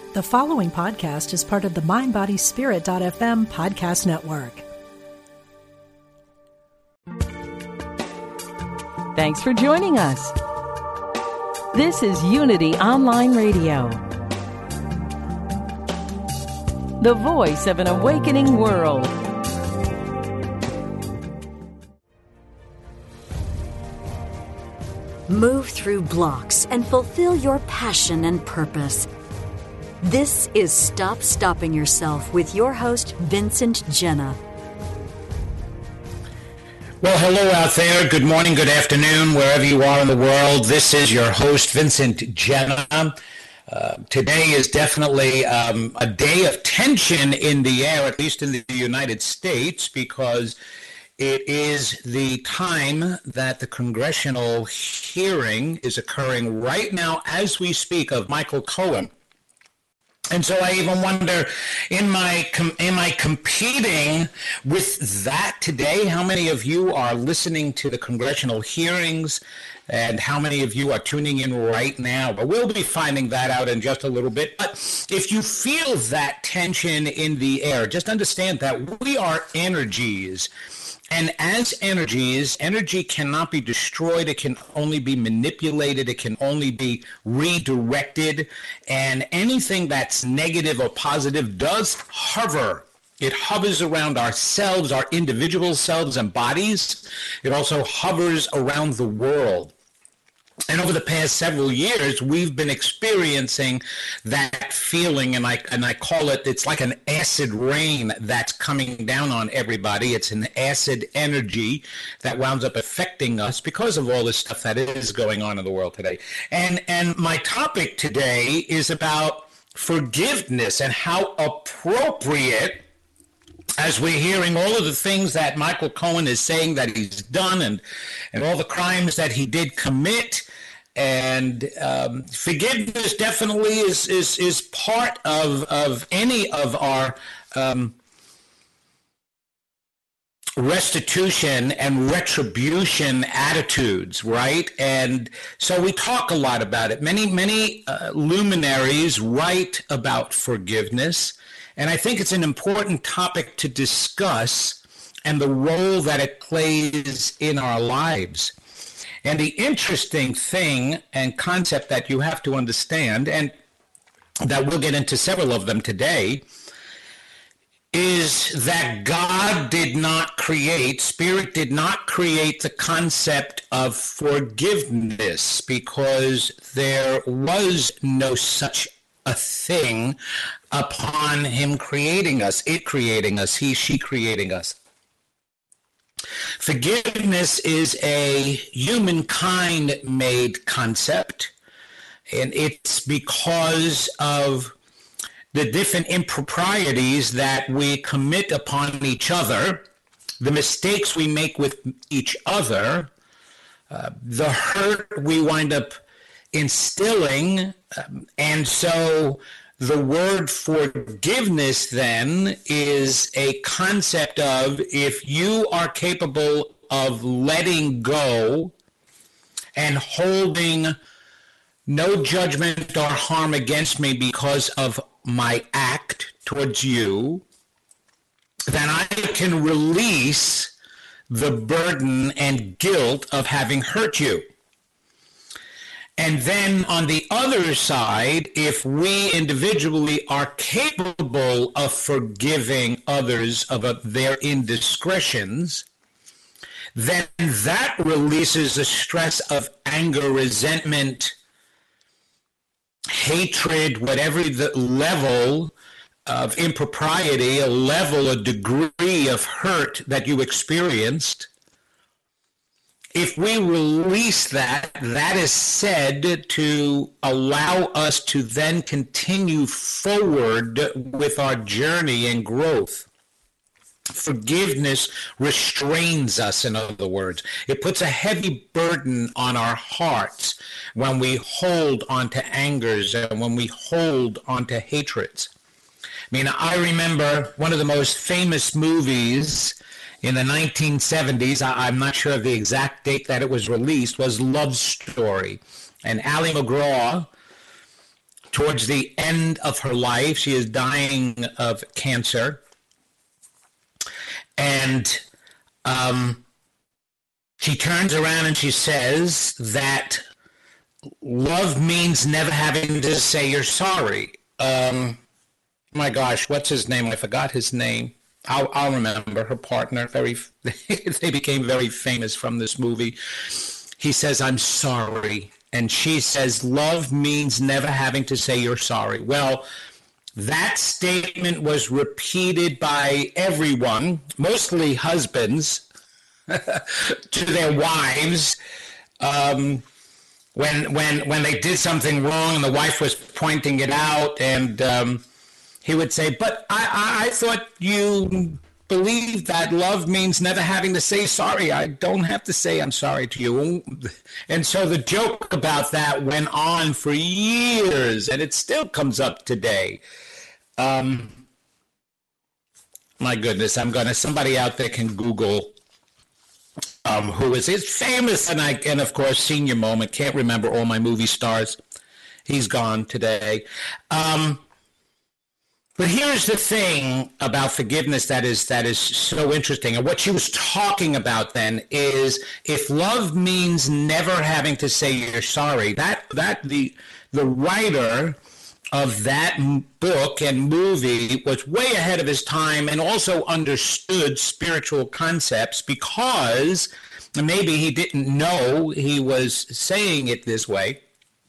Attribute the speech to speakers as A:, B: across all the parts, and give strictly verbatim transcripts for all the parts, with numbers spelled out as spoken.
A: The following podcast is part of the mind body spirit dot f m podcast network.
B: Thanks for joining us. This is Unity Online Radio, the voice of an awakening world.
C: Move through blocks and fulfill your passion and purpose. This is Stop Stopping Yourself with your host, Vincent Genna.
D: Well, hello out there. Good morning, good afternoon, wherever you are in the world. This is your host, Vincent Genna. Uh, today is definitely um, a day of tension in the air, at least in the United States, because it is the time that the congressional hearing is occurring right now as we speak of Michael Cohen. And so I even wonder, in my com- am I competing with that today? How many of you are listening to the congressional hearings, and how many of you are tuning in right now? But we'll be finding that out in just a little bit. But if you feel that tension in the air, just understand that we are energies. And as energies, energy cannot be destroyed. It can only be manipulated. It can only be redirected. And anything that's negative or positive does hover. It hovers around ourselves, our individual selves and bodies. It also hovers around the world. And over the past several years, we've been experiencing that feeling, and I and I call it, it's like an acid rain that's coming down on everybody. It's an acid energy that wound up affecting us because of all this stuff that is going on in the world today. And and my topic today is about forgiveness and how appropriate, as we're hearing all of the things that Michael Cohen is saying that he's done, and, and all the crimes that he did commit. And um, forgiveness definitely is, is, is part of, of any of our um, restitution and retribution attitudes, right? And so we talk a lot about it. Many, many uh, luminaries write about forgiveness. And I think it's an important topic to discuss, and the role that it plays in our lives. And the interesting thing and concept that you have to understand, and that we'll get into several of them today, is that God did not create, Spirit did not create the concept of forgiveness, because there was no such a thing upon him creating us, it creating us, he, she creating us. Forgiveness is a humankind-made concept, and it's because of the different improprieties that we commit upon each other, the mistakes we make with each other, uh, the hurt we wind up instilling, um, and so the word forgiveness then is a concept of, if you are capable of letting go and holding no judgment or harm against me because of my act towards you, then I can release the burden and guilt of having hurt you. And then on the other side, if we individually are capable of forgiving others of uh, their indiscretions, then that releases the stress of anger, resentment, hatred, whatever the level of impropriety, a level, a degree of hurt that you experienced. If we release that, that is said to allow us to then continue forward with our journey and growth. Forgiveness restrains us, in other words. It puts a heavy burden on our hearts when we hold onto angers and when we hold onto hatreds. I mean, I remember one of the most famous movies in the nineteen seventies, I, I'm not sure of the exact date that it was released, was Love Story. And Ali MacGraw towards the end of her life. She is dying of cancer. And um, she turns around and she says that love means never having to say you're sorry. Um, my gosh, what's his name? I forgot his name. I'll, I'll remember her partner. Very, they became very famous from this movie. He says, I'm sorry. And she says, love means never having to say you're sorry. Well, that statement was repeated by everyone, mostly husbands, to their wives. Um, when when when they did something wrong and the wife was pointing it out, and um, he would say, but I, I, I thought you believed that love means never having to say sorry. I don't have to say I'm sorry to you. And so the joke about that went on for years, and it still comes up today. Um, my goodness, I'm going to, somebody out there can Google Um, who is his famous, and I, and of course, senior moment. Can't remember all my movie stars. He's gone today. Um, but here's the thing about forgiveness that is that is so interesting, and what she was talking about then is if love means never having to say you're sorry. That that the the writer of that book and movie was way ahead of his time and also understood spiritual concepts, because maybe he didn't know he was saying it this way.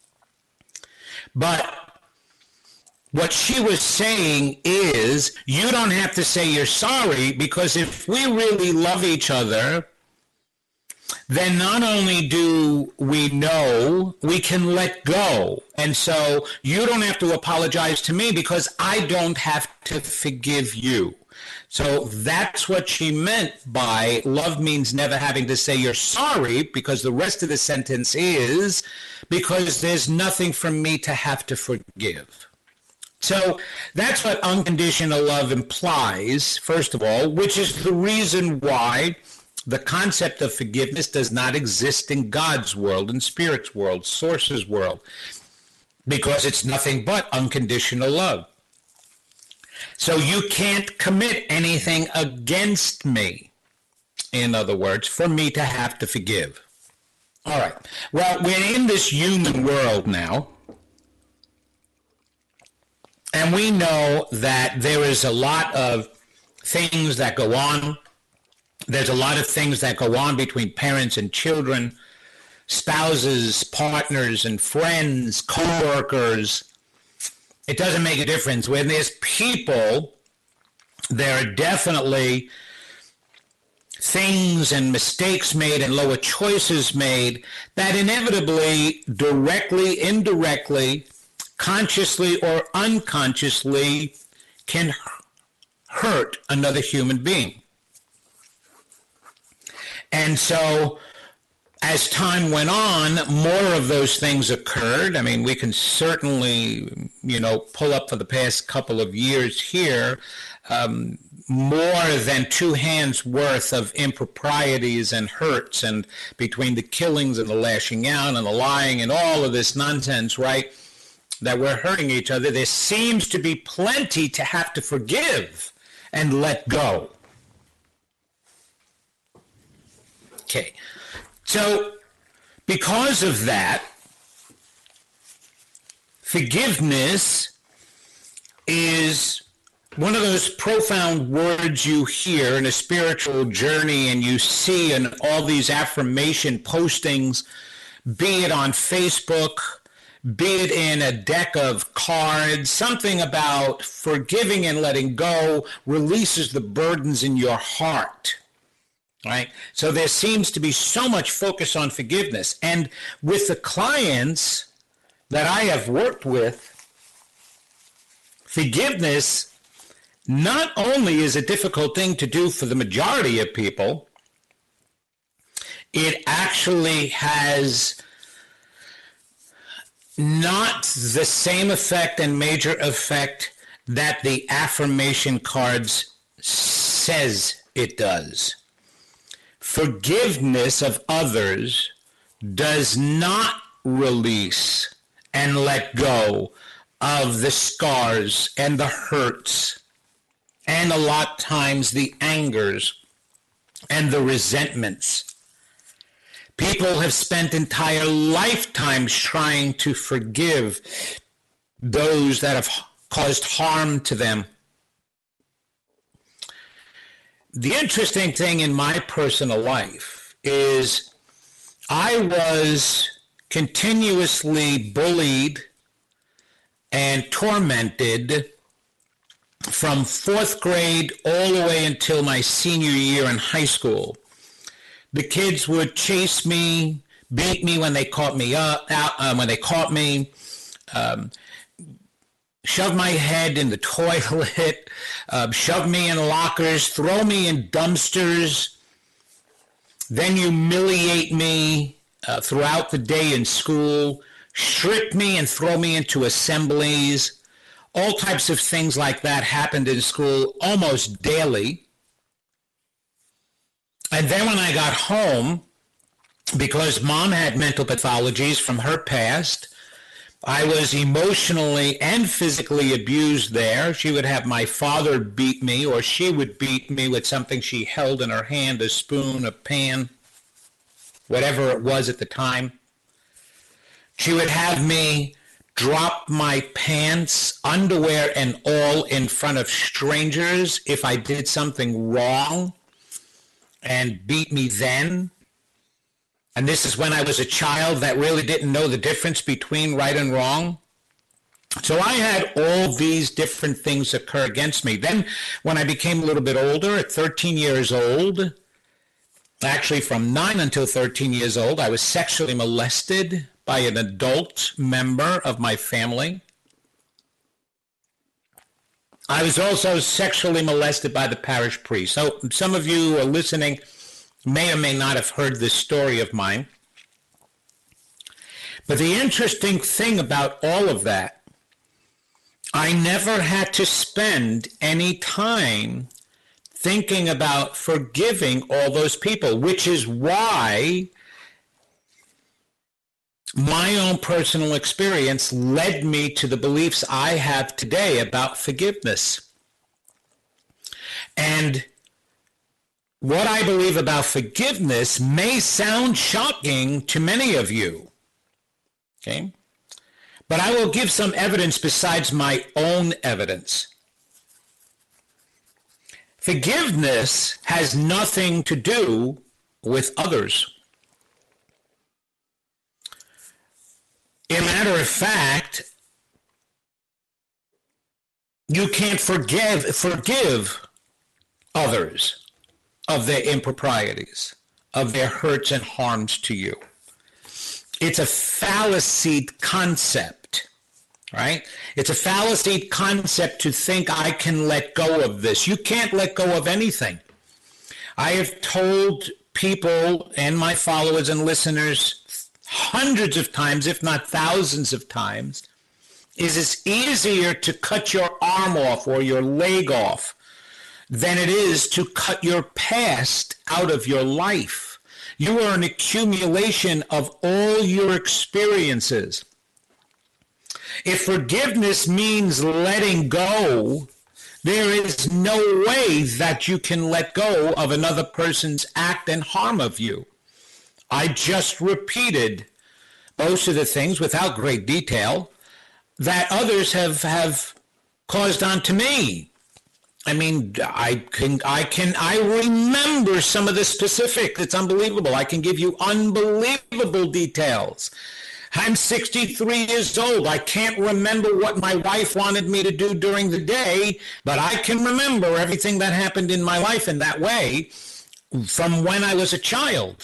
D: But what she was saying is, you don't have to say you're sorry, because if we really love each other, then not only do we know, we can let go. And so you don't have to apologize to me because I don't have to forgive you. So that's what she meant by love means never having to say you're sorry, because the rest of the sentence is, because there's nothing for me to have to forgive. So that's what unconditional love implies, first of all, which is the reason why the concept of forgiveness does not exist in God's world, in Spirit's world, Source's world, because it's nothing but unconditional love. So you can't commit anything against me, in other words, for me to have to forgive. All right. Well, we're in this human world now, and we know that there is a lot of things that go on. There's a lot of things that go on between parents and children, spouses, partners, and friends, co-workers. It doesn't make a difference. When there's people, there are definitely things and mistakes made and lower choices made that inevitably, directly, indirectly, consciously or unconsciously, can hurt another human being. And so as time went on, more of those things occurred. I mean, we can certainly, you know, pull up for the past couple of years here, um, more than two hands worth of improprieties and hurts, and between the killings and the lashing out and the lying and all of this nonsense, right, that we're hurting each other. There seems to be plenty to have to forgive and let go. Okay, so because of that, forgiveness is one of those profound words you hear in a spiritual journey and you see in all these affirmation postings, be it on Facebook, be it in a deck of cards, something about forgiving and letting go releases the burdens in your heart. Right? So there seems to be so much focus on forgiveness. And with the clients that I have worked with, forgiveness not only is a difficult thing to do for the majority of people, it actually has not the same effect and major effect that the affirmation cards says it does. Forgiveness of others does not release and let go of the scars and the hurts and a lot of times the angers and the resentments. People have spent entire lifetimes trying to forgive those that have caused harm to them. The interesting thing in my personal life is I was continuously bullied and tormented from fourth grade all the way until my senior year in high school. The kids would chase me, beat me when they caught me up, out, uh, when they caught me, um, shove my head in the toilet, uh, shove me in lockers, throw me in dumpsters, then humiliate me uh, throughout the day in school, strip me and throw me into assemblies. All types of things like that happened in school almost daily. And then when I got home, because mom had mental pathologies from her past, I was emotionally and physically abused there. She would have my father beat me, or she would beat me with something she held in her hand, a spoon, a pan, whatever it was at the time. She would have me drop my pants, underwear and all, in front of strangers if I did something wrong, and beat me then. And this is when I was a child that really didn't know the difference between right and wrong. So I had all these different things occur against me. Then when I became a little bit older, at thirteen years old, actually from nine until thirteen years old, I was sexually molested by an adult member of my family. I was also sexually molested by the parish priest. So some of you who are listening may or may not have heard this story of mine. But the interesting thing about all of that, I never had to spend any time thinking about forgiving all those people, which is why my own personal experience led me to the beliefs I have today about forgiveness. And what I believe about forgiveness may sound shocking to many of you, okay? But I will give some evidence besides my own evidence. Forgiveness has nothing to do with others. As a matter of fact, you can't forgive, forgive others of their improprieties, of their hurts and harms to you. It's a fallacied concept, right? It's a fallacied concept to think I can let go of this. You can't let go of anything. I have told people and my followers and listeners hundreds of times, if not thousands of times, is it's easier to cut your arm off or your leg off than it is to cut your past out of your life. You are an accumulation of all your experiences. If forgiveness means letting go, there is no way that you can let go of another person's act and harm of you. I just repeated most of the things without great detail that others have, have caused onto me. I mean, I can, I can, I remember some of the specifics. It's unbelievable. I can give you unbelievable details. I'm sixty-three years old. I can't remember what my wife wanted me to do during the day, but I can remember everything that happened in my life in that way from when I was a child.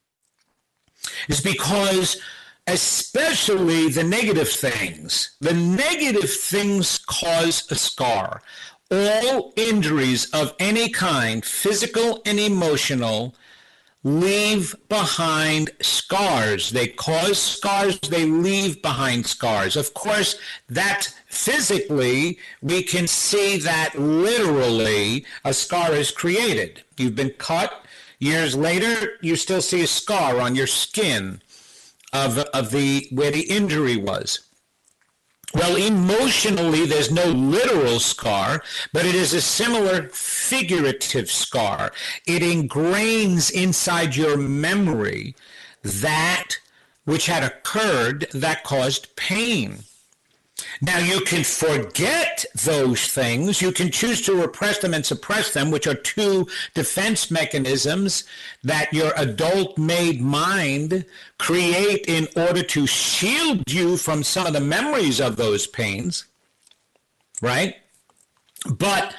D: It's because especially the negative things, the negative things cause a scar. All injuries of any kind, physical and emotional, leave behind scars. They cause scars, they leave behind scars. Of course, that physically, we can see that literally a scar is created. You've been cut. Years later, you still see a scar on your skin of, of the where the injury was. Well, emotionally, there's no literal scar, but it is a similar figurative scar. It ingrains inside your memory that which had occurred that caused pain. Now, you can forget those things. You can choose to repress them and suppress them, which are two defense mechanisms that your adult-made mind create in order to shield you from some of the memories of those pains, right? But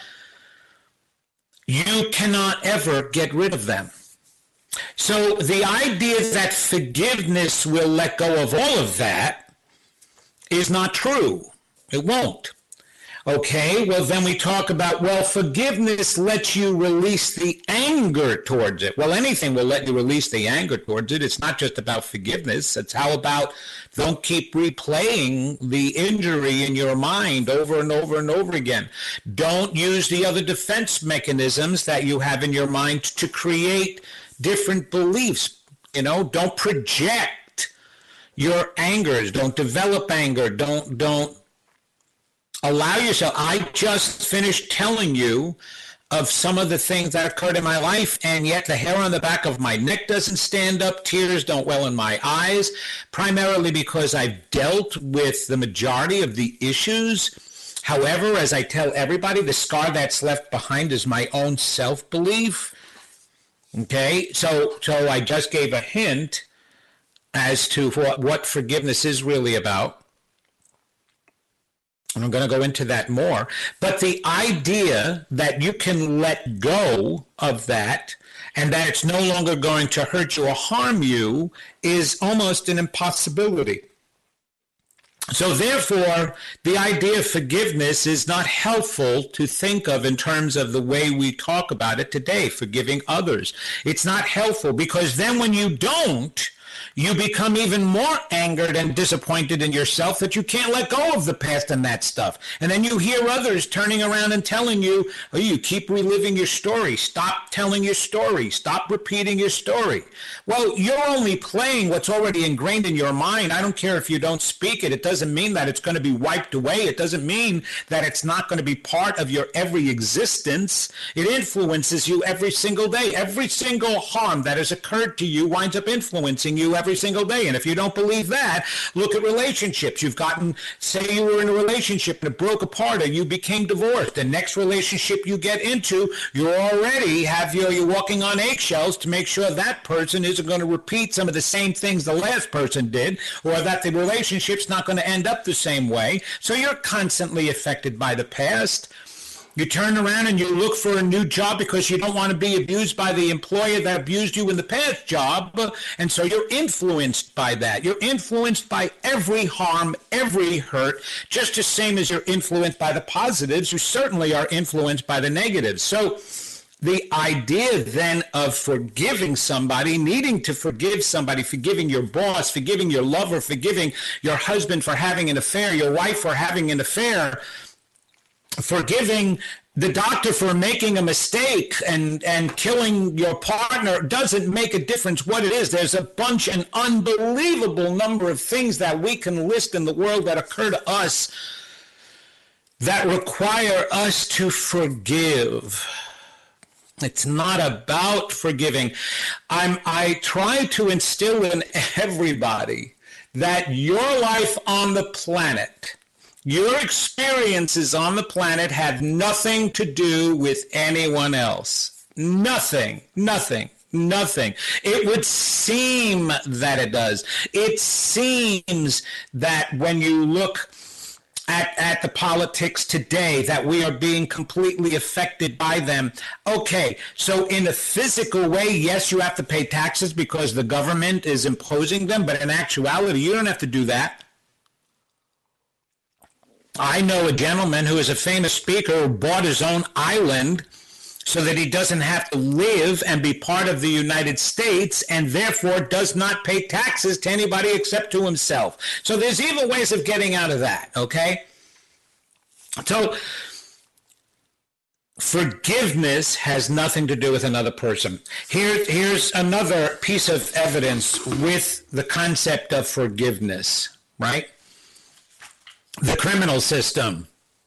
D: you cannot ever get rid of them. So the idea that forgiveness will let go of all of that is not true. It won't. Okay, well, then we talk about, well, forgiveness lets you release the anger towards it. Well, anything will let you release the anger towards it. It's not just about forgiveness. It's how about don't keep replaying the injury in your mind over and over and over again. Don't use the other defense mechanisms that you have in your mind to create different beliefs. You know, don't project your angers. Don't develop anger. Don't don't allow yourself. I just finished telling you of some of the things that occurred in my life, and yet the hair on the back of my neck doesn't stand up. Tears don't well in my eyes, primarily because I've dealt with the majority of the issues. However, as I tell everybody, the scar that's left behind is my own self-belief. Okay, so so I just gave a hint as to what, what forgiveness is really about. And I'm going to go into that more. But the idea that you can let go of that and that it's no longer going to hurt you or harm you is almost an impossibility. So therefore, the idea of forgiveness is not helpful to think of in terms of the way we talk about it today, forgiving others. It's not helpful because then when you don't, you become even more angered and disappointed in yourself that you can't let go of the past and that stuff. And then you hear others turning around and telling you, oh, you keep reliving your story. Stop telling your story. Stop repeating your story. Well, you're only playing what's already ingrained in your mind. I don't care if you don't speak it. It doesn't mean that it's going to be wiped away. It doesn't mean that it's not going to be part of your every existence. It influences you every single day. Every single harm that has occurred to you winds up influencing you every single day. And if you don't believe that, look at relationships. You've gotten, say you were in a relationship and it broke apart or you became divorced. The next relationship you get into, you already have your, you're walking on eggshells to make sure that person isn't going to repeat some of the same things the last person did, or that the relationship's not going to end up the same way. So you're constantly affected by the past. You turn around and you look for a new job because you don't want to be abused by the employer that abused you in the past job. And so you're influenced by that. You're influenced by every harm, every hurt, just the same as you're influenced by the positives. You certainly are influenced by the negatives. So the idea then of forgiving somebody, needing to forgive somebody, forgiving your boss, forgiving your lover, forgiving your husband for having an affair, your wife for having an affair, forgiving the doctor for making a mistake and, and killing your partner doesn't make a difference what it is. There's a bunch, an unbelievable number of things that we can list in the world that occur to us that require us to forgive. It's not about forgiving. I'm, I try to instill in everybody that your life on the planet, your experiences on the planet have nothing to do with anyone else. Nothing, nothing, nothing. It would seem that it does. It seems that when you look at, at the politics today, that we are being completely affected by them. Okay, so in a physical way, yes, you have to pay taxes because the government is imposing them, but in actuality, you don't have to do that. I know a gentleman who is a famous speaker who bought his own island so that he doesn't have to live and be part of the United States and therefore does not pay taxes to anybody except to himself. So there's even ways of getting out of that, okay? So forgiveness has nothing to do with another person. Here, here's another piece of evidence with the concept of forgiveness, right? the criminal system.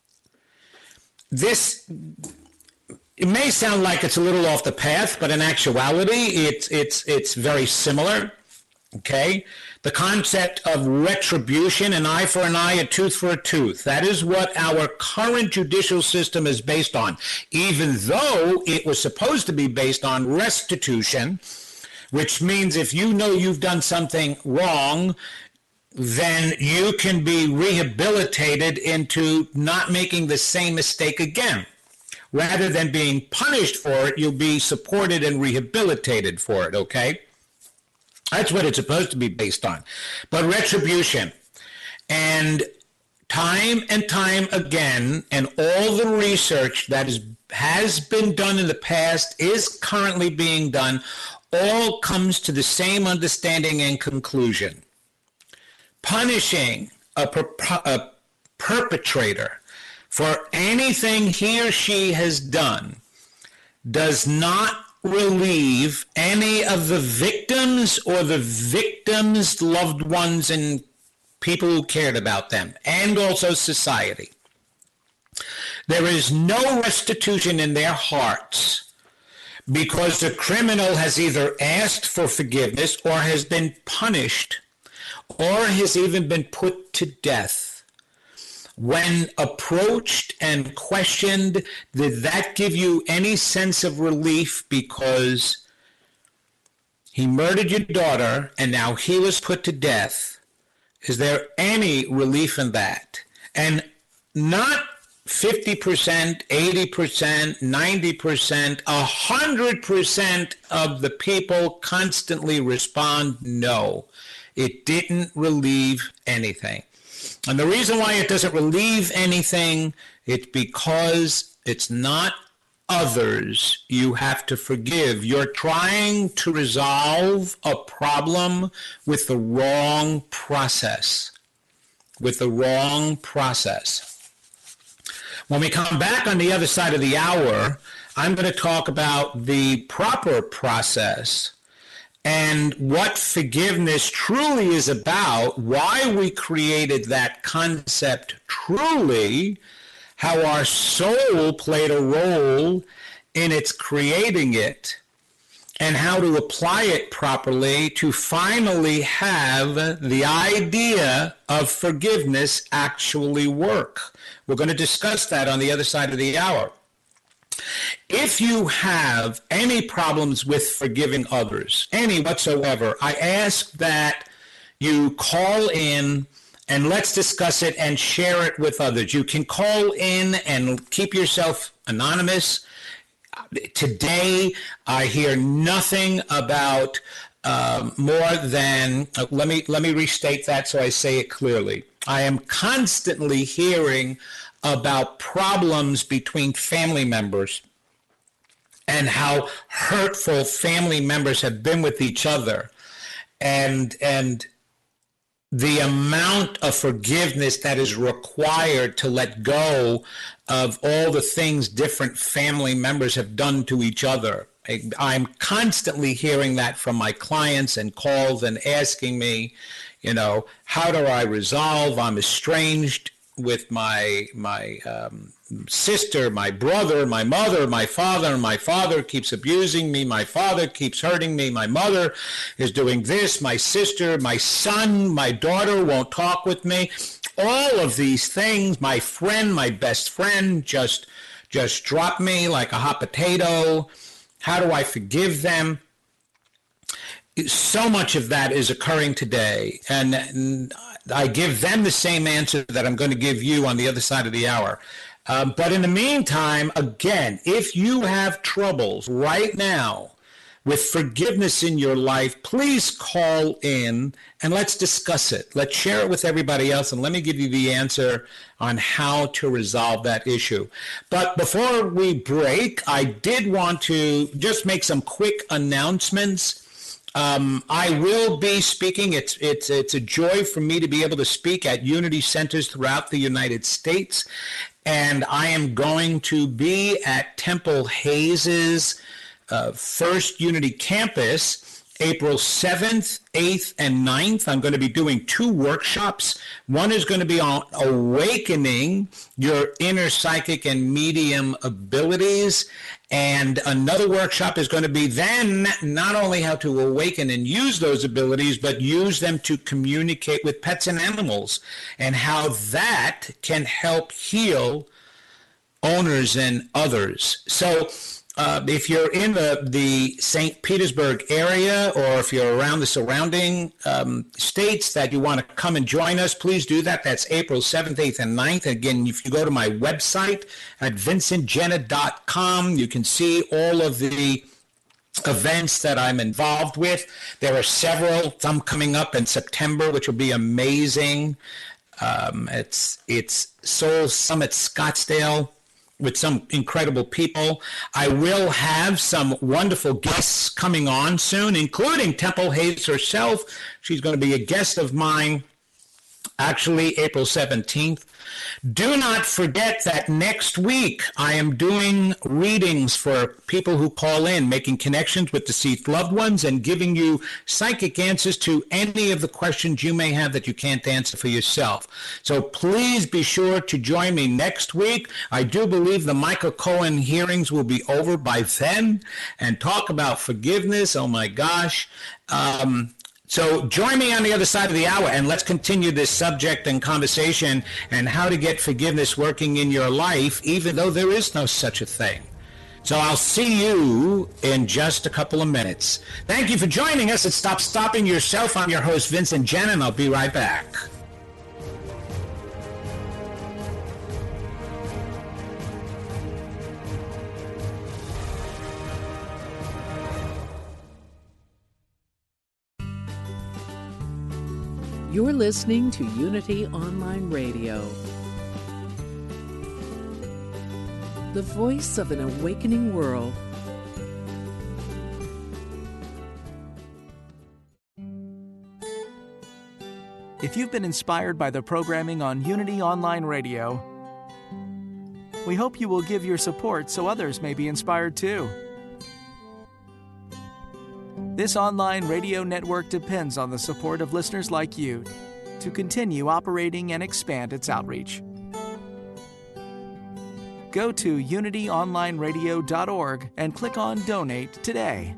D: This, it may sound like it's a little off the path, but in actuality, it's it's it's very similar. Okay, the concept of retribution, an eye for an eye, a tooth for a tooth. That is what our current judicial system is based on, even though it was supposed to be based on restitution, which means if you know you've done something wrong, then you can be rehabilitated into not making the same mistake again. Rather than being punished for it, you'll be supported and rehabilitated for it, okay? That's what it's supposed to be based on. But retribution, and time and time again, and all the research that is, has been done in the past, is currently being done, all comes to the same understanding and conclusion. Punishing a, per- a perpetrator for anything he or she has done does not relieve any of the victims or the victims' loved ones and people who cared about them, and also society. There is no restitution in their hearts because the criminal has either asked for forgiveness or has been punished or has even been put to death. When approached and questioned, did that give you any sense of relief because he murdered your daughter and now he was put to death? Is there any relief in that? And not fifty percent, eighty percent, ninety percent, one hundred percent of the people constantly respond, no, it didn't relieve anything. And the reason why it doesn't relieve anything, it's because it's not others you have to forgive. You're trying to resolve a problem with the wrong process. With the wrong process. When we come back on the other side of the hour, I'm going to talk about the proper process and what forgiveness truly is about, why we created that concept truly, how our soul played a role in its creating it, and how to apply it properly to finally have the idea of forgiveness actually work. We're going to discuss that on the other side of the hour. If you have any problems with forgiving others, any whatsoever, I ask that you call in and let's discuss it and share it with others. You can call in and keep yourself anonymous. Today, I hear nothing about um, more than, uh, let me, let me restate that so I say it clearly. I am constantly hearing about problems between family members and how hurtful family members have been with each other, and and the amount of forgiveness that is required to let go of all the things different family members have done to each other. I, I'm constantly hearing that from my clients and calls and asking me, you know, how do I resolve? I'm estranged with my my um, sister, my brother, my mother, my father. My father keeps abusing me. My father keeps hurting me. My mother is doing this. My sister, my son, my daughter won't talk with me. All of these things, my friend, my best friend, just just dropped me like a hot potato. How do I forgive them? So much of that is occurring today, and, and I give them the same answer that I'm going to give you on the other side of the hour. Um, but in the meantime, again, if you have troubles right now with forgiveness in your life, please call in and let's discuss it. Let's share it with everybody else, and let me give you the answer on how to resolve that issue. But before we break, I did want to just make some quick announcements. Um, I will be speaking. It's it's it's a joy for me to be able to speak at Unity Centers throughout the United States, and I am going to be at Temple Hayes's uh, first Unity campus April seventh, eighth, and ninth. I'm going to be doing two workshops. One is going to be on awakening your inner psychic and medium abilities. And another workshop is going to be then not only how to awaken and use those abilities, but use them to communicate with pets and animals, and how that can help heal owners and others. So uh, if you're in the, the Saint Petersburg area, or if you're around the surrounding um, states that you want to come and join us, please do that. That's April seventh, eighth, and ninth. Again, if you go to my website at vincent jenna dot com, you can see all of the events that I'm involved with. There are several, some coming up in September, which will be amazing. Um, it's, it's Soul Summit Scottsdale, with some incredible people. I will have some wonderful guests coming on soon, including Temple Hayes herself. She's going to be a guest of mine, actually April seventeenth. Do not forget that next week I am doing readings for people who call in, making connections with deceased loved ones and giving you psychic answers to any of the questions you may have that you can't answer for yourself. So please be sure to join me next week. I do believe the Michael Cohen hearings will be over by then, and talk about forgiveness. Oh my gosh. Um, So join me on the other side of the hour, and let's continue this subject and conversation and how to get forgiveness working in your life, even though there is no such a thing. So I'll see you in just a couple of minutes. Thank you for joining us at Stop Stopping Yourself. I'm your host, Vincent Jenna, and I'll be right back.
B: You're listening to Unity Online Radio, the voice of an awakening world.
E: If you've been inspired by the programming on Unity Online Radio, we hope you will give your support so others may be inspired too. This online radio network depends on the support of listeners like you to continue operating and expand its outreach. Go to unity online radio dot org and click on Donate today.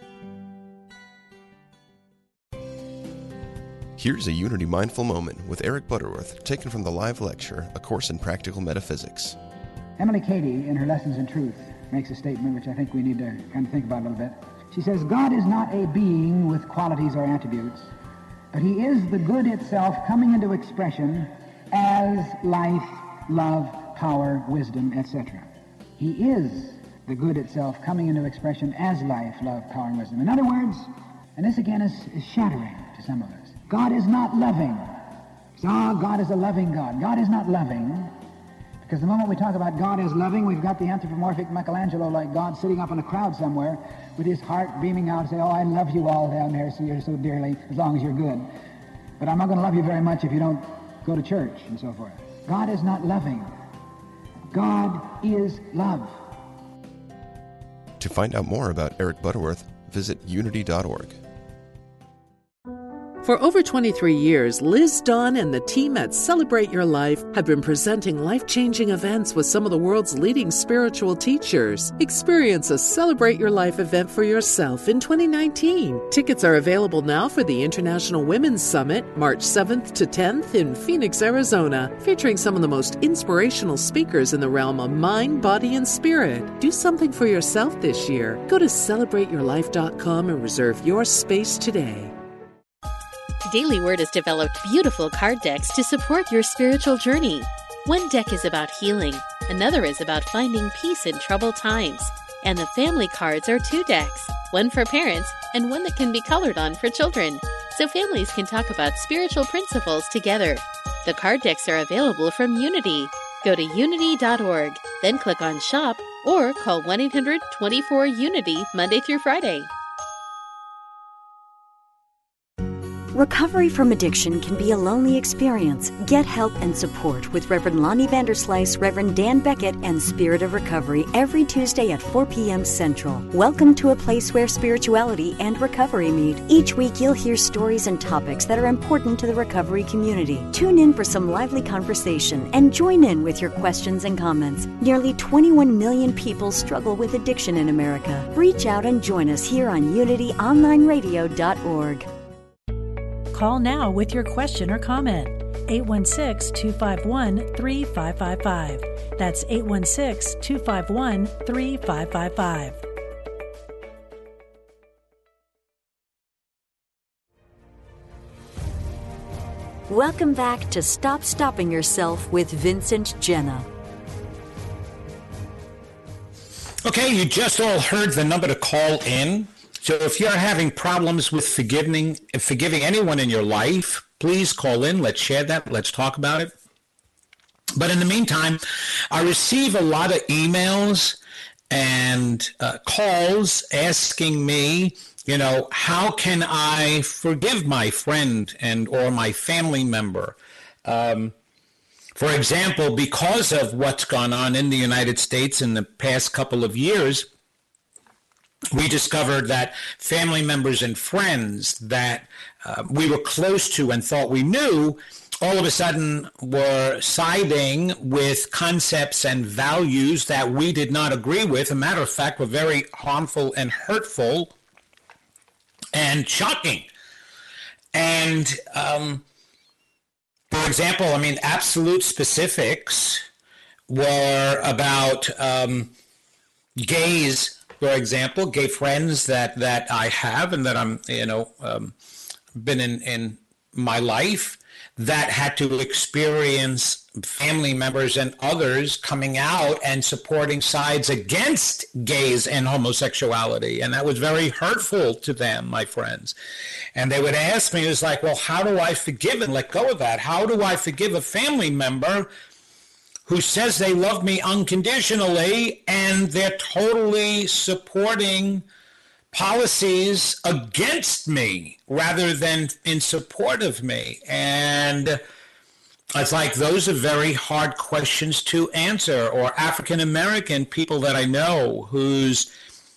F: Here's a Unity Mindful Moment with Eric Butterworth, taken from the live lecture, A Course in Practical Metaphysics.
G: Emily Cady, in her Lessons in Truth, makes a statement which I think we need to kind of think about a little bit. She says, God is not a being with qualities or attributes, but he is the good itself coming into expression as life, love, power, wisdom, et cetera. He is the good itself coming into expression as life, love, power, and wisdom. In other words, and this again is, is shattering to some of us, God is not loving. Ah, oh, God is a loving God. God is not loving. Because the moment we talk about God as loving, we've got the anthropomorphic Michelangelo-like God sitting up in a crowd somewhere with his heart beaming out and say, oh, I love you all down there so you're so dearly, as long as you're good. But I'm not going to love you very much if you don't go to church and so forth. God is not loving. God is love.
F: To find out more about Eric Butterworth, visit unity dot org.
B: For over twenty-three years, Liz Dawn and the team at Celebrate Your Life have been presenting life-changing events with some of the world's leading spiritual teachers. Experience a Celebrate Your Life event for yourself in twenty nineteen. Tickets are available now for the International Women's Summit, March seventh to tenth in Phoenix, Arizona, featuring some of the most inspirational speakers in the realm of mind, body, and spirit. Do something for yourself this year. Go to celebrate your life dot com and reserve your space today.
H: Daily Word has developed beautiful card decks to support your spiritual journey. One deck is about healing, another is about finding peace in troubled times. And the family cards are two decks, one for parents and one that can be colored on for children, so families can talk about spiritual principles together. The card decks are available from Unity. Go to unity dot org, then click on Shop, or call one eight hundred twenty-four unity Monday through Friday.
C: Recovery from addiction can be a lonely experience. Get help and support with Reverend Lonnie Vanderslice, Reverend Dan Beckett, and Spirit of Recovery every Tuesday at four p.m. Central. Welcome to a place where spirituality and recovery meet. Each week you'll hear stories and topics that are important to the recovery community. Tune in for some lively conversation and join in with your questions and comments. Nearly twenty-one million people struggle with addiction in America. Reach out and join us here on unity online radio dot org.
A: Call now with your question or comment. eight one six, two five one, three five five five. That's eight one six, two five one, three five five five.
C: Welcome back to Stop Stopping Yourself with Vincent Genna.
D: Okay, you just all heard the number to call in. So if you're having problems with forgiving, forgiving anyone in your life, please call in. Let's share that. Let's talk about it. But in the meantime, I receive a lot of emails and uh, calls asking me, you know, how can I forgive my friend and or my family member? Um, for example, because of what's gone on in the United States in the past couple of years, we discovered that family members and friends that uh, we were close to and thought we knew, all of a sudden were siding with concepts and values that we did not agree with. As a matter of fact, were very harmful and hurtful and shocking. And, um, for example, I mean, absolute specifics were about um, gays. For example, gay friends that, that I have and that I'm, you know, um, been in, in my life that had to experience family members and others coming out and supporting sides against gays and homosexuality. And that was very hurtful to them, my friends. And they would ask me, it was like, well, how do I forgive and let go of that? How do I forgive a family member who says they love me unconditionally and they're totally supporting policies against me rather than in support of me? And it's like, those are very hard questions to answer. Or African American people that I know whose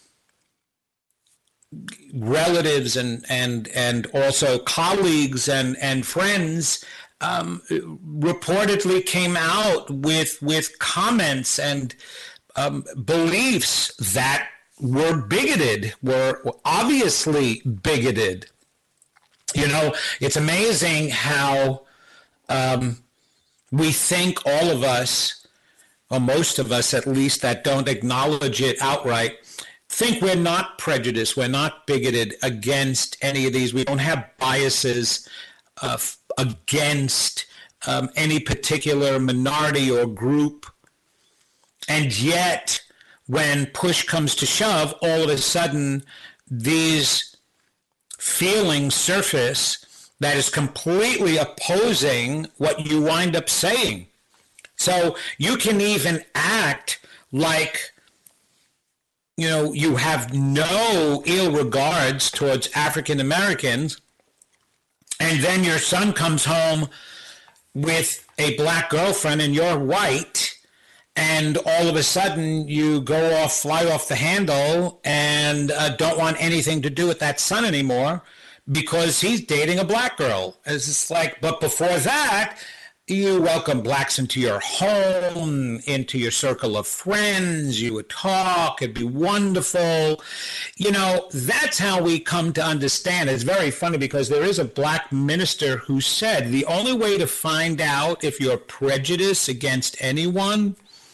D: relatives and and and also colleagues and and friends Um, reportedly came out with with comments and um, beliefs that were bigoted, were obviously bigoted. You know, it's amazing how um, we think, all of us, or most of us at least, that don't acknowledge it outright, think we're not prejudiced, we're not bigoted against any of these. We don't have biases uh, against um, any particular minority or group. And yet, when push comes to shove, all of a sudden, these feelings surface that is completely opposing what you wind up saying. So you can even act like, you know, you have no ill regards towards African Americans, and then your son comes home with a black girlfriend and you're white, and all of a sudden you go off, fly off the handle and uh, don't want anything to do with that son anymore because he's dating a black girl. It's just like, but before that, you welcome blacks into your home, into your circle of friends. You would talk. It'd be wonderful. You know, that's how we come to understand. It's very funny because there is a black minister who said the only way to find out if you're prejudiced against anyone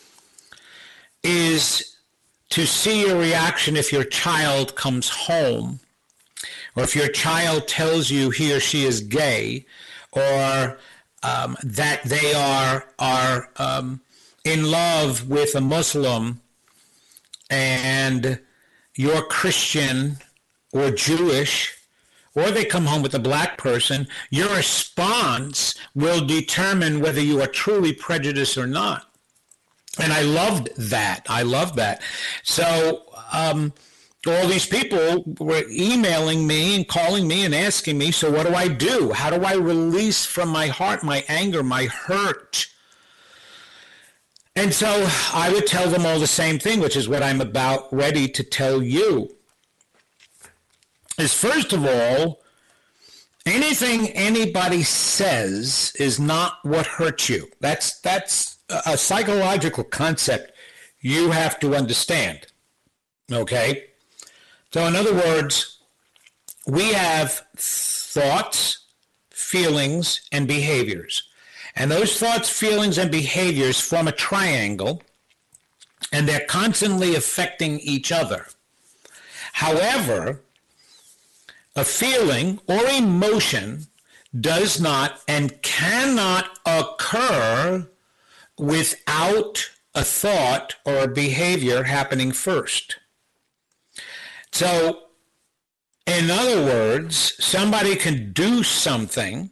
D: is to see your reaction if your child comes home, or if your child tells you he or she is gay, or Um, that they are are um, in love with a Muslim and you're Christian or Jewish, or they come home with a black person, your response will determine whether you are truly prejudiced or not. And I loved that. I loved that. So um, all these people were emailing me and calling me and asking me, so what do I do? How do I release from my heart my anger, my hurt? And so I would tell them all the same thing, which is what I'm about ready to tell you. Is first of all, anything anybody says is not what hurts you. That's, that's a psychological concept you have to understand, okay? So in other words, we have thoughts, feelings, and behaviors. And those thoughts, feelings, and behaviors form a triangle, and they're constantly affecting each other. However, a feeling or emotion does not and cannot occur without a thought or a behavior happening first. So, in other words, somebody can do something,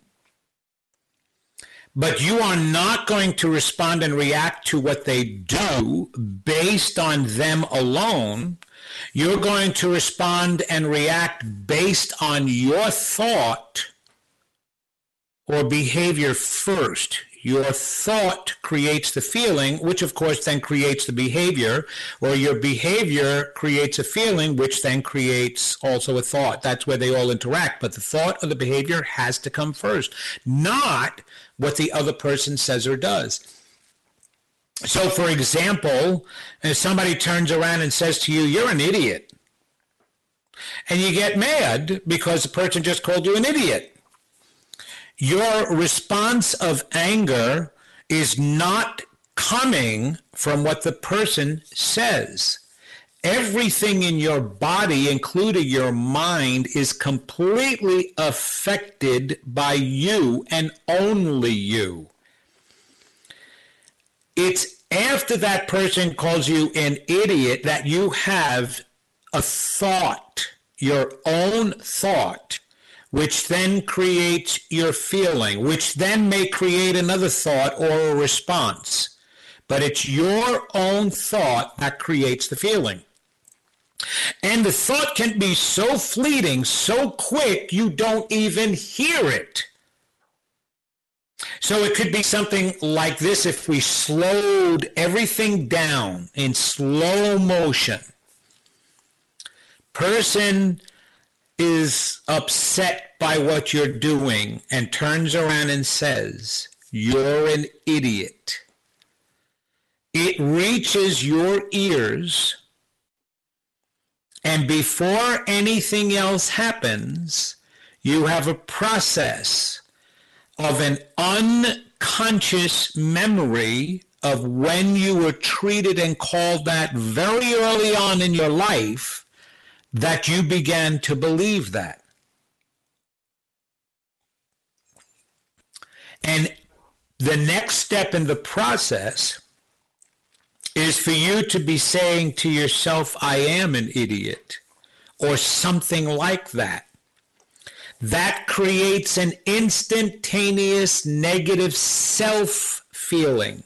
D: but you are not going to respond and react to what they do based on them alone. You're going to respond and react based on your thought or behavior first. Your thought creates the feeling, which of course then creates the behavior, or your behavior creates a feeling, which then creates also a thought. That's where they all interact. But the thought or the behavior has to come first, not what the other person says or does. So, for example, if somebody turns around and says to you, "You're an idiot," and you get mad because the person just called you an idiot, your response of anger is not coming from what the person says. Everything in your body, including your mind, is completely affected by you and only you. It's after that person calls you an idiot that you have a thought, your own thought, which then creates your feeling, which then may create another thought or a response. But it's your own thought that creates the feeling. And the thought can be so fleeting, so quick, you don't even hear it. So it could be something like this if we slowed everything down in slow motion. Person is upset by what you're doing and turns around and says, "You're an idiot." It reaches your ears, and before anything else happens, you have a process of an unconscious memory of when you were treated and called that very early on in your life, that you began to believe that. And the next step in the process is for you to be saying to yourself, "I am an idiot," or something like that. That creates an instantaneous negative self-feeling.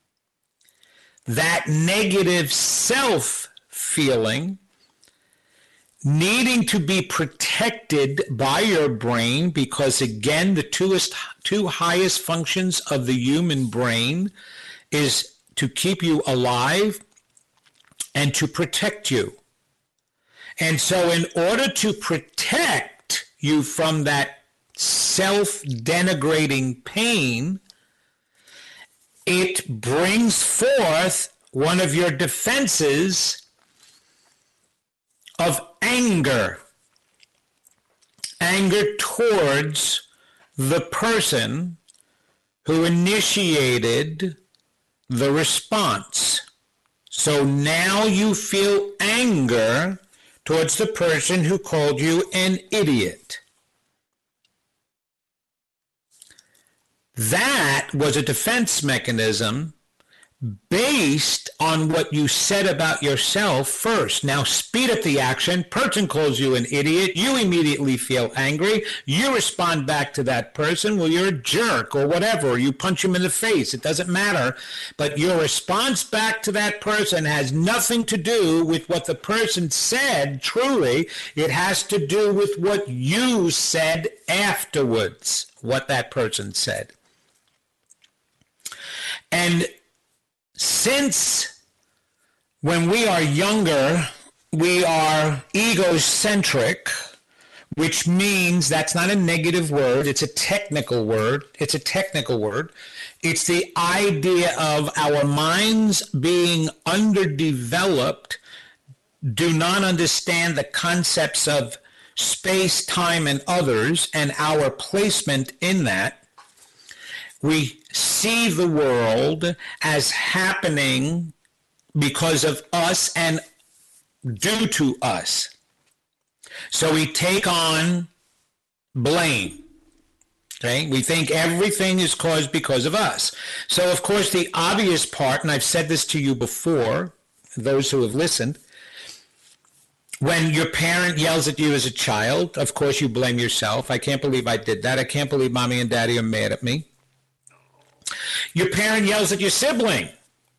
D: That negative self-feeling, needing to be protected by your brain, because again, the two, two highest functions of the human brain is to keep you alive and to protect you. And so in order to protect you from that self-denigrating pain, it brings forth one of your defenses of anger. Anger towards the person who initiated the response. So now you feel anger towards the person who called you an idiot. That was a defense mechanism based on what you said about yourself first. Now speed up the action. Person calls you an idiot. You immediately feel angry. You respond back to that person. Well, you're a jerk or whatever. You punch him in the face. It doesn't matter. But your response back to that person has nothing to do with what the person said truly. It has to do with what you said afterwards, what that person said. And since when we are younger, we are egocentric, which means that's not a negative word. It's a technical word. It's a technical word. It's the idea of our minds being underdeveloped, do not understand the concepts of space, time, and others, and our placement in that. We see the world as happening because of us and due to us. So we take on blame. Okay? We think everything is caused because of us. So, of course, the obvious part, and I've said this to you before, those who have listened, when your parent yells at you as a child, of course you blame yourself. I can't believe I did that. I can't believe mommy and daddy are mad at me. Your parent yells at your sibling.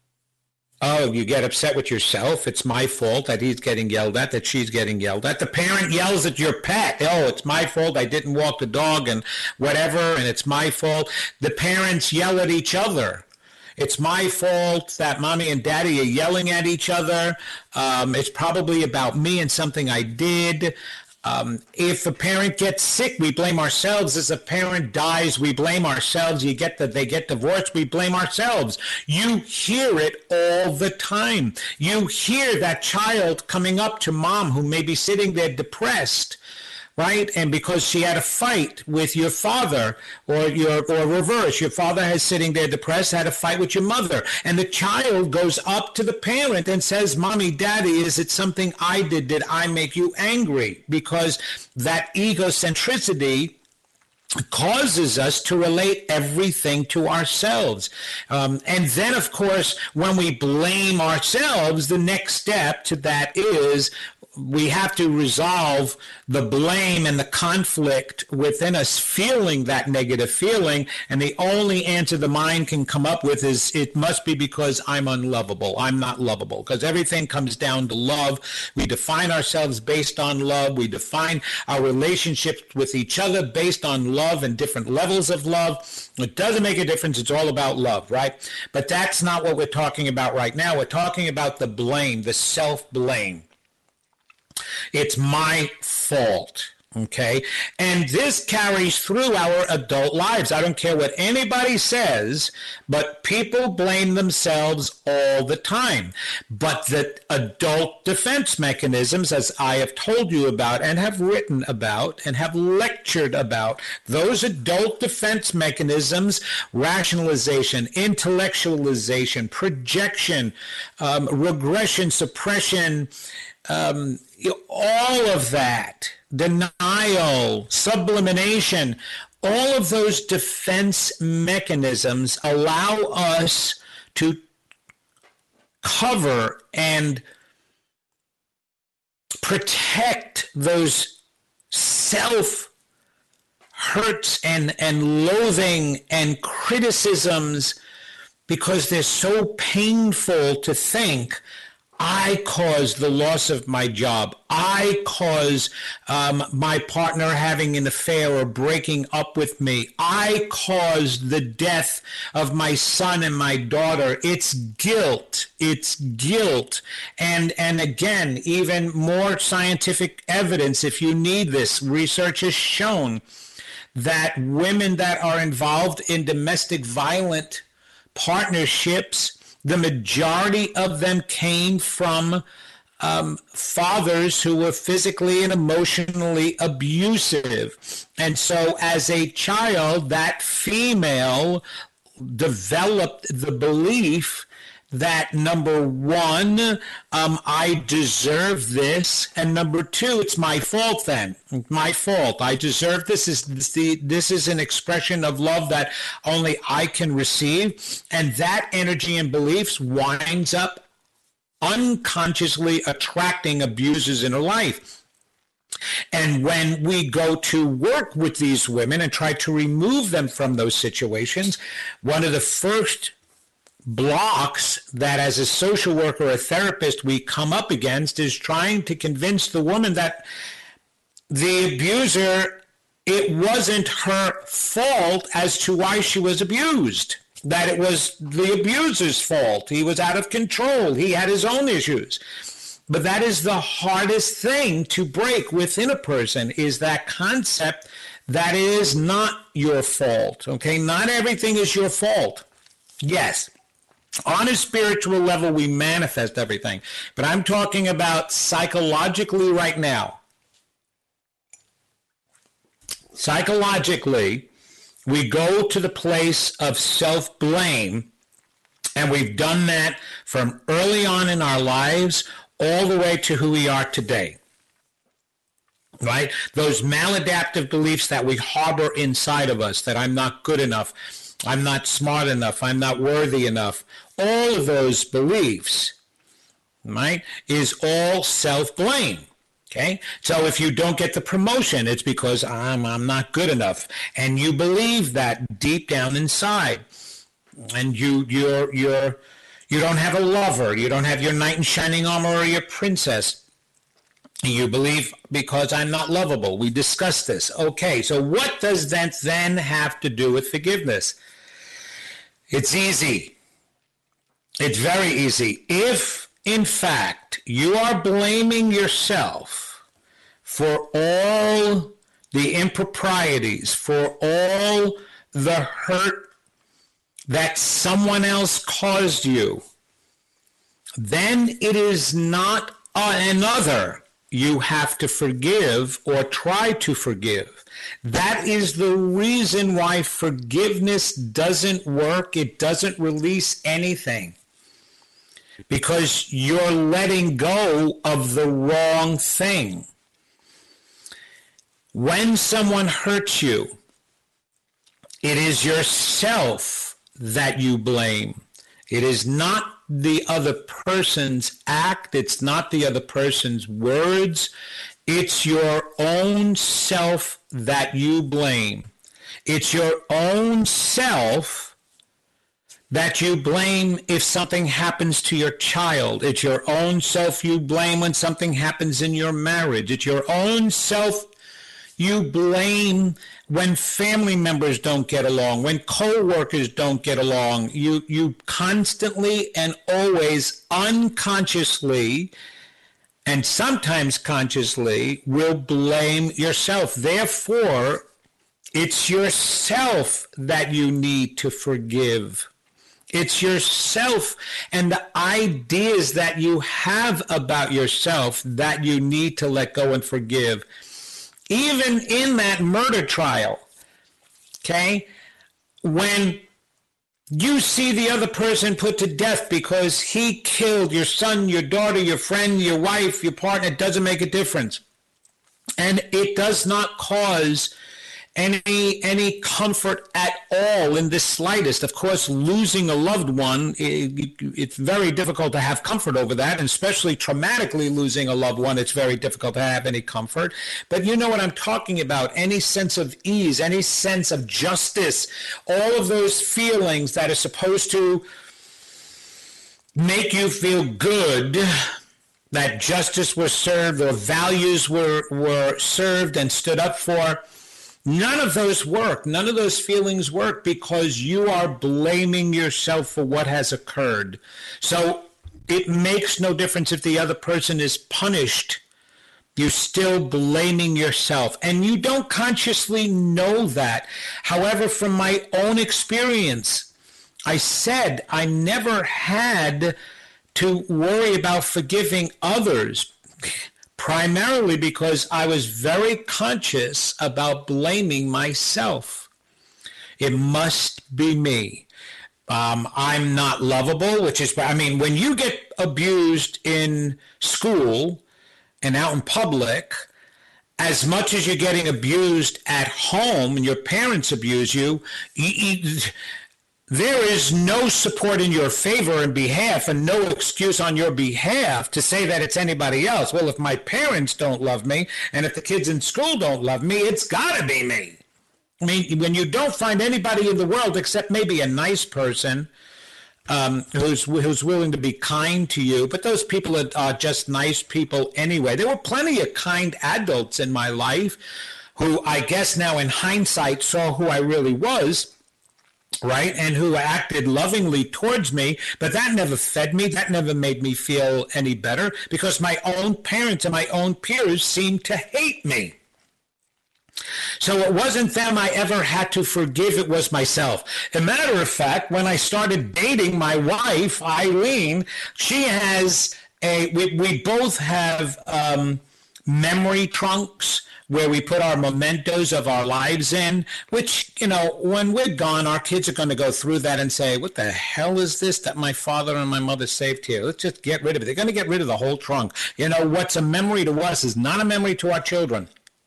D: Oh, you get upset with yourself. It's my fault that he's getting yelled at, that she's getting yelled at. The parent yells at your pet. Oh, it's my fault. I didn't walk the dog and whatever, and it's my fault. The parents yell at each other. It's my fault that mommy and daddy are yelling at each other. Um, it's probably about me and something I did. Um, if a parent gets sick, we blame ourselves. As a parent dies, we blame ourselves. You get that they get divorced, we blame ourselves. You hear it all the time. You hear that child coming up to mom who may be sitting there depressed, right? And because she had a fight with your father, or your or reverse, your father is sitting there depressed, had a fight with your mother, and the child goes up to the parent and says, "Mommy, Daddy, is it something I did? Did I make you angry?" Because that egocentricity causes us to relate everything to ourselves. Um, and then, of course, when we blame ourselves, the next step to that is we have to resolve the blame and the conflict within us feeling that negative feeling. And the only answer the mind can come up with is it must be because I'm unlovable. I'm not lovable. Because everything comes down to love. We define ourselves based on love. We define our relationships with each other based on love and different levels of love. It doesn't make a difference. It's all about love, right? But that's not what we're talking about right now. We're talking about the blame, the self-blame. It's my fault, okay? And this carries through our adult lives. I don't care what anybody says, but people blame themselves all the time. But the adult defense mechanisms, as I have told you about and have written about and have lectured about, those adult defense mechanisms, rationalization, intellectualization, projection, um, regression, suppression, um, You know, all of that, denial, sublimination, all of those defense mechanisms allow us to cover and protect those self-hurts and, and loathing and criticisms because they're so painful to think, I caused the loss of my job. I caused um, my partner having an affair or breaking up with me. I caused the death of my son and my daughter. It's guilt. It's guilt. And, and again, even more scientific evidence, if you need this, research has shown that women that are involved in domestic violent partnerships, the majority of them came from um, fathers who were physically and emotionally abusive. And so as a child, that female developed the belief that, number one, um, I deserve this, and number two, it's my fault then. My fault. I deserve this. Is this, the, this is an expression of love that only I can receive, and that energy and beliefs winds up unconsciously attracting abusers in her life. And when we go to work with these women and try to remove them from those situations, one of the first blocks that as a social worker or a therapist we come up against is trying to convince the woman that the abuser, it wasn't her fault as to why she was abused, that it was the abuser's fault. He was out of control. He had his own issues. But that is the hardest thing to break within a person, is that concept that it is not your fault, okay? Not everything is your fault. Yes, on a spiritual level, we manifest everything. But I'm talking about psychologically right now. Psychologically, we go to the place of self-blame, and we've done that from early on in our lives all the way to who we are today, right? Those maladaptive beliefs that we harbor inside of us, that I'm not good enough, I'm not smart enough, I'm not worthy enough, all of those beliefs, right, is all self-blame. Okay, so if you don't get the promotion, it's because I'm I'm not good enough, and you believe that deep down inside, and you you're you're you don't have a lover, you don't have your knight in shining armor or your princess. You believe because I'm not lovable. We discussed this. Okay, so what does that then have to do with forgiveness? It's easy. It's very easy. If in fact you are blaming yourself for all the improprieties, for all the hurt that someone else caused you, then it is not another you have to forgive or try to forgive. That is the reason why forgiveness doesn't work. It doesn't release anything, because you're letting go of the wrong thing. When someone hurts you, it is yourself that you blame. It is not the other person's act. It's not the other person's words. It's your own self that you blame. It's your own self that you blame if something happens to your child. It's your own self you blame when something happens in your marriage. It's your own self you blame when family members don't get along, when co-workers don't get along. You, you constantly and always unconsciously and sometimes consciously will blame yourself. Therefore, it's yourself that you need to forgive. It's yourself and the ideas that you have about yourself that you need to let go and forgive. Even in that murder trial, okay, when you see the other person put to death because he killed your son, your daughter, your friend, your wife, your partner, it doesn't make a difference. And it does not cause any any comfort at all in the slightest. Of course, losing a loved one, it, it's very difficult to have comfort over that, and especially traumatically losing a loved one, it's very difficult to have any comfort. But you know what I'm talking about, any sense of ease, any sense of justice, all of those feelings that are supposed to make you feel good, that justice was served or values were, were served and stood up for. None of those work. None of those feelings work because you are blaming yourself for what has occurred. So it makes no difference if the other person is punished. You're still blaming yourself. And you don't consciously know that. However, from my own experience, I said I never had to worry about forgiving others, primarily because I was very conscious about blaming myself. It must be me. Um, I'm not lovable, which is, I mean, when you get abused in school and out in public, as much as you're getting abused at home and your parents abuse you, you, you there is no support in your favor and behalf and no excuse on your behalf to say that it's anybody else. Well, if my parents don't love me and if the kids in school don't love me, it's got to be me. I mean, when you don't find anybody in the world except maybe a nice person um, who's who's willing to be kind to you, but those people are, are just nice people anyway. There were plenty of kind adults in my life who I guess now in hindsight saw who I really was, right, and who acted lovingly towards me, but that never fed me. That never made me feel any better because my own parents and my own peers seemed to hate me. So it wasn't them I ever had to forgive, it was myself. As a matter of fact, when I started dating my wife, Eileen, she has a, we, we both have um, memory trunks where we put our mementos of our lives in, which, you know, when we're gone, our kids are going to go through that and say, what the hell is this that my father and my mother saved here? Let's just get rid of it. They're going to get rid of the whole trunk. You know, what's a memory to us is not a memory to our children.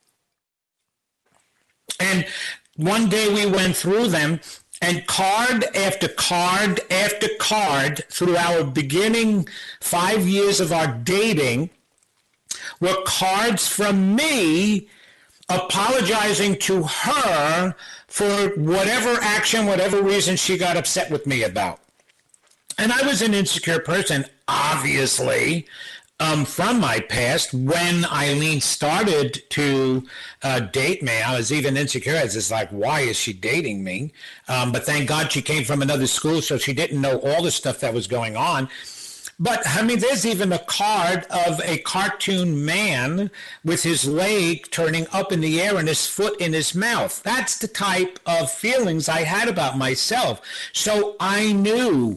D: And one day we went through them, and card after card after card through our beginning five years of our dating were cards from me apologizing to her for whatever action, whatever reason she got upset with me about. And I was an insecure person, obviously, Um, from my past. When Eileen started to uh, date me, I was even insecure. I was just like, why is she dating me? Um, but thank God she came from another school, so she didn't know all the stuff that was going on. But, I mean, there's even a card of a cartoon man with his leg turning up in the air and his foot in his mouth. That's the type of feelings I had about myself. So I knew,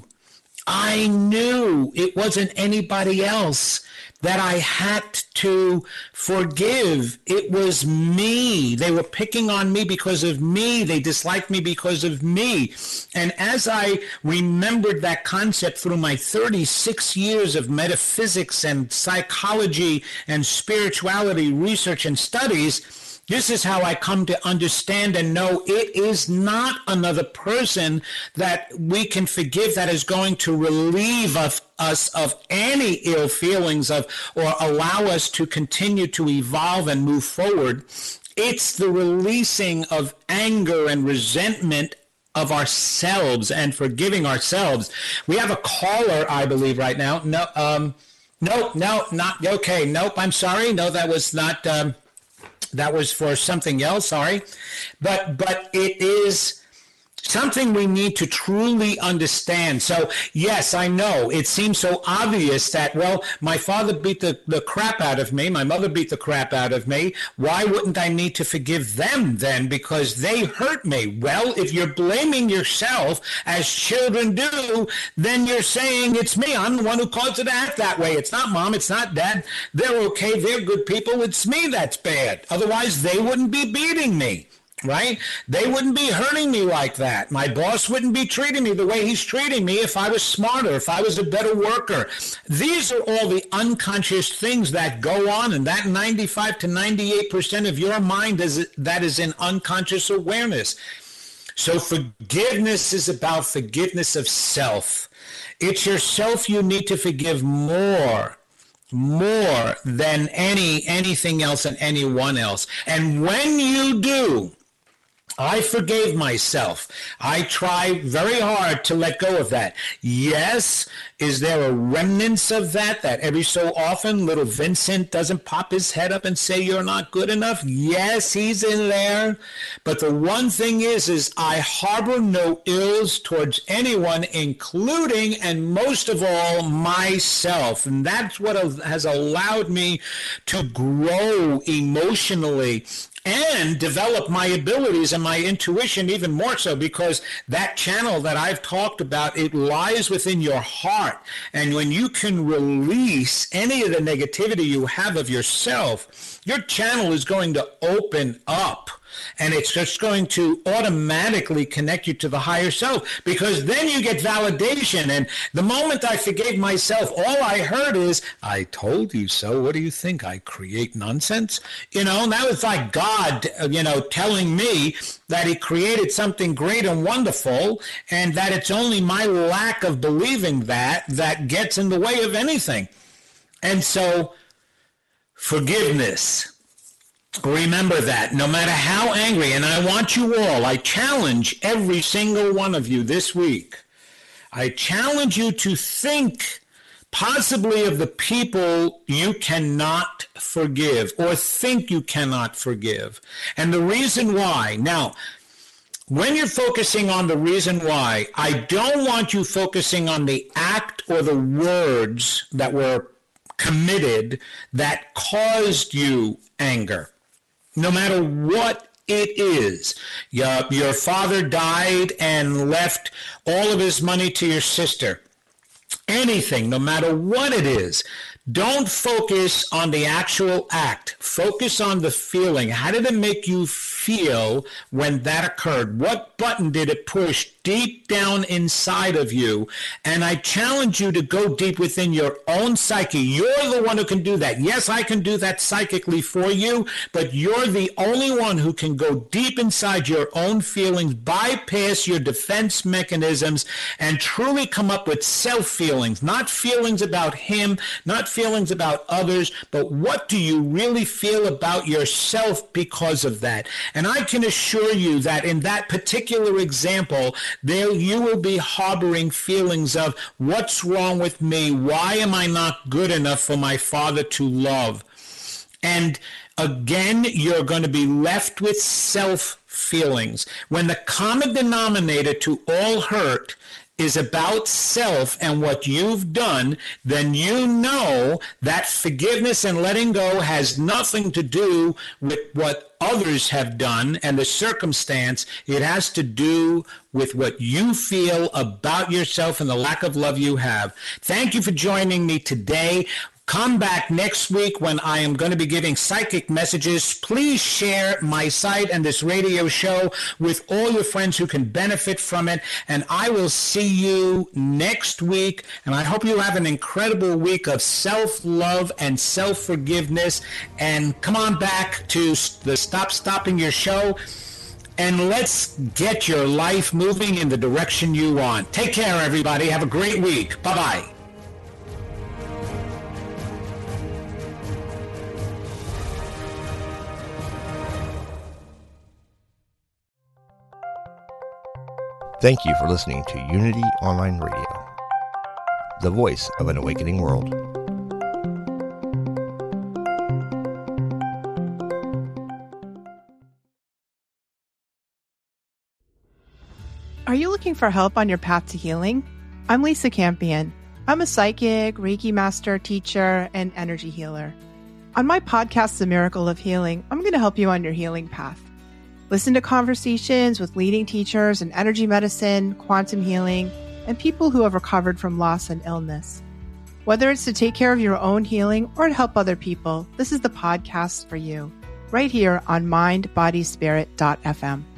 D: I knew it wasn't anybody else that I had to forgive. It was me. They were picking on me because of me. They disliked me because of me. And as I remembered that concept through my thirty-six years of metaphysics and psychology and spirituality research and studies, this is how I come to understand and know it is not another person that we can forgive that is going to relieve of us of any ill feelings of or allow us to continue to evolve and move forward. It's the releasing of anger and resentment of ourselves and forgiving ourselves. We have a caller, I believe, right now. No, um, no, no, not okay. Nope, I'm sorry. No, that was not. Um, That was for something else, sorry. But but it is something we need to truly understand. So, yes, I know it seems so obvious that, well, my father beat the, the crap out of me. My mother beat the crap out of me. Why wouldn't I need to forgive them then? Because they hurt me. Well, if you're blaming yourself, as children do, then you're saying it's me. I'm the one who caused it to act that way. It's not mom. It's not dad. They're okay. They're good people. It's me that's bad. Otherwise, they wouldn't be beating me. Right? They wouldn't be hurting me like that. My boss wouldn't be treating me the way he's treating me if I was smarter, if I was a better worker. These are all the unconscious things that go on, and that ninety-five to ninety-eight percent of your mind is that is in unconscious awareness. So forgiveness is about forgiveness of self. It's yourself you need to forgive more. More than any anything else and anyone else. And when you do, I forgave myself. I try very hard to let go of that. Yes, is there a remnants of that, that every so often little Vincent doesn't pop his head up and say you're not good enough? Yes, he's in there. But the one thing is, is I harbor no ills towards anyone, including and most of all myself. And that's what has allowed me to grow emotionally and develop my abilities and my intuition even more so, because that channel that I've talked about, it lies within your heart. And when you can release any of the negativity you have of yourself, your channel is going to open up And it's just going to automatically connect you to the higher self, because then you get validation. And the moment I forgave myself, all I heard is, I told you so. What do you think? I create nonsense? You know, and that was like God, you know, telling me that he created something great and wonderful, and that it's only my lack of believing that that gets in the way of anything. And so, forgiveness. Remember that, no matter how angry, and I want you all, I challenge every single one of you this week, I challenge you to think possibly of the people you cannot forgive or think you cannot forgive. And the reason why. Now, when you're focusing on the reason why, I don't want you focusing on the act or the words that were committed that caused you anger. No matter what it is. Your, your father died and left all of his money to your sister. Anything, no matter what it is, don't focus on the actual act. Focus on the feeling. How did it make you feel when that occurred? What button did it push deep down inside of you? And I challenge you to go deep within your own psyche. You're the one who can do that. Yes, I can do that psychically for you, but you're the only one who can go deep inside your own feelings, bypass your defense mechanisms, and truly come up with self-feelings, not feelings about him, not feelings about others, but what do you really feel about yourself because of that? And I can assure you that in that particular example, there you will be harboring feelings of, what's wrong with me? Why am I not good enough for my father to love? And again, you're going to be left with self-feelings. When the common denominator to all hurt is about self and what you've done, then you know that forgiveness and letting go has nothing to do with what others have done and the circumstance. It has to do with what you feel about yourself and the lack of love you have. Thank you for joining me today. Come back next week when I am going to be giving psychic messages. Please share my site and this radio show with all your friends who can benefit from it. And I will see you next week. And I hope you have an incredible week of self-love and self-forgiveness. And come on back to the Stop Stopping Your Show. And let's get your life moving in the direction you want. Take care, everybody. Have a great week. Bye-bye.
I: Thank you for listening to Unity Online Radio, the voice of an awakening world.
J: Are you looking for help on your path to healing? I'm Lisa Campion. I'm a psychic, Reiki master, teacher, and energy healer. On my podcast, The Miracle of Healing, I'm going to help you on your healing path. Listen to conversations with leading teachers in energy medicine, quantum healing, and people who have recovered from loss and illness. Whether it's to take care of your own healing or to help other people, this is the podcast for you, right here on mind body spirit dot f m.